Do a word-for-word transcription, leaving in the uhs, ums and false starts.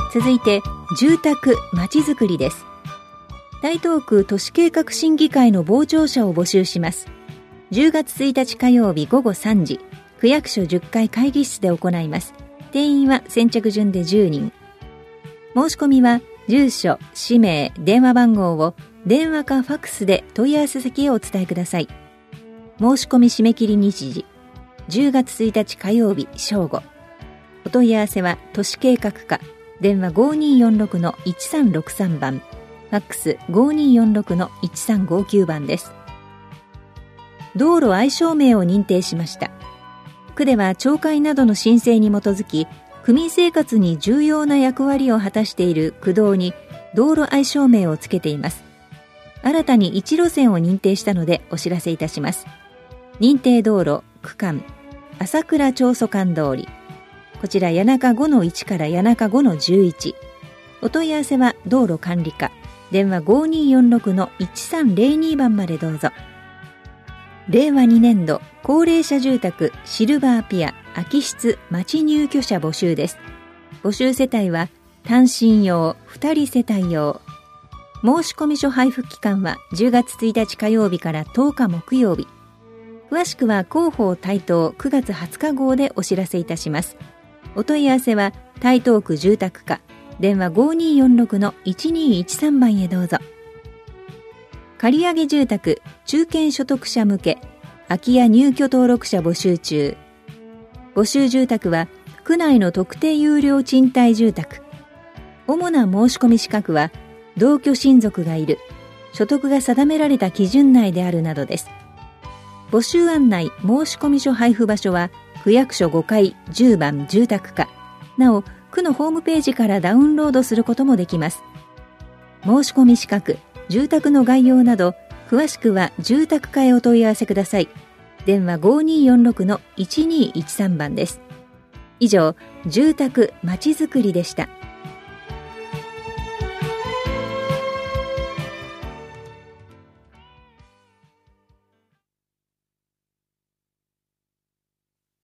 続いて住宅まちづくりです。台東区都市計画審議会の傍聴者を募集します。じゅうがつついたち火曜日ごごさんじ、区役所じゅっかい会議室で行います。定員は先着順でじゅうにん。申し込みは住所、氏名、電話番号を電話かファックスで問い合わせ先へお伝えください。申し込み締め切り日時じゅうがつついたち火曜日正午。お問い合わせは都市計画課、電話 ごにーよんろくのいちさんろくさん 番、ファックス ごにーよんろくのいちさんごきゅう 番です。道路相性名を認定しました。区では町会などの申請に基づき、区民生活に重要な役割を果たしている区道に道路相性名をつけています。新たにいち路線を認定したのでお知らせいたします。認定道路区間朝倉長祖館通り、こちら谷中 ごのいち から谷中 ごのじゅういち。お問い合わせは道路管理課、電話 ごにーよんろくのいちさんぜろに 番までどうぞ。れいわにねんど高齢者住宅シルバーピア空き室町入居者募集です。募集世帯は単身用、ふたり世帯用。申込書配布期間はじゅうがつついたち火曜日からとおか木曜日。詳しくは広報台東くがつはつか号でお知らせいたします。お問い合わせは台東区住宅課、電話 ごにーよんろくのいちにーいちさん 番へどうぞ。借上住宅中堅所得者向け空き家入居登録者募集中。募集住宅は区内の特定有料賃貸住宅。主な申し込み資格は同居親族がいる、所得が定められた基準内であるなどです。募集案内申込書配布場所は区役所ごかいじゅうばん住宅課。なお区のホームページからダウンロードすることもできます。申込資格、住宅の概要など詳しくは住宅課へお問い合わせください。電話 ごにーよんろくのいちにーいちさん 番です。以上、住宅まちづくりでした。